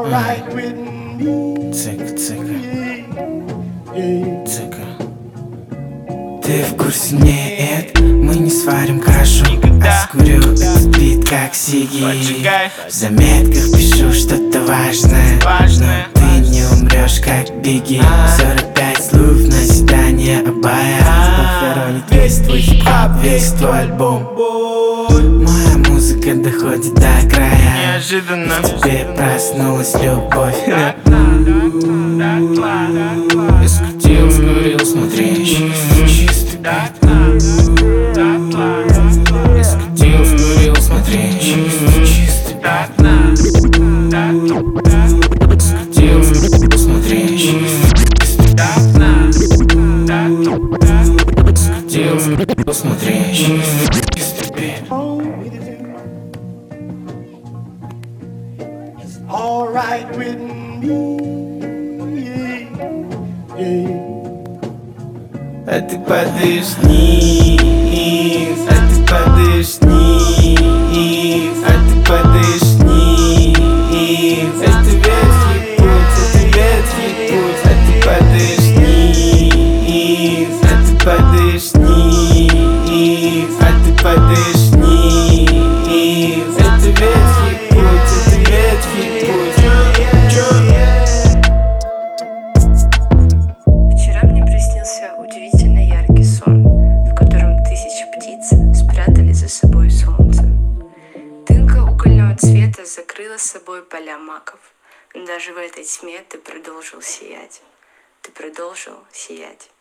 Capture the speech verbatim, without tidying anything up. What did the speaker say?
alright with me. Цыка, цыка, цыка. Ты в курсе, нет, мы не сварим кашу, а скурю этот бит как сиги. В заметках пишу что-то важное, но ты не умрешь как Бигги. Сорок пять слов на свидание Абая похоронит весь твой хип-хоп, весь твой альбом. Моя музыка доходит до края, Неожиданно в тебе проснулась любовь. Я скрутил, скурил, смотри, чистый, чистый бит. Я скрутил, скурил, смотри, чистый, чистый бит. Скрутил, скурил, смотри, чистый, скрутил, скурил, смотри, чистый бит. Alright with me. А ты падаешь вниз, а ты падаешь вниз, а ты падаешь вниз. Это ветхий путь, это ветхий путь. А ты падаешь вниз, а ты падаешь вниз, а ты падаешь вниз. Это ветхий путь, это ветхий путь. Вчера мне приснился удивительно яркий сон, в котором тысячи птиц спрятали за собой солнце. Дымка угольного цвета закрыла собой поля маков. Даже в этой тьме ты продолжил сиять. Ты продолжил сиять.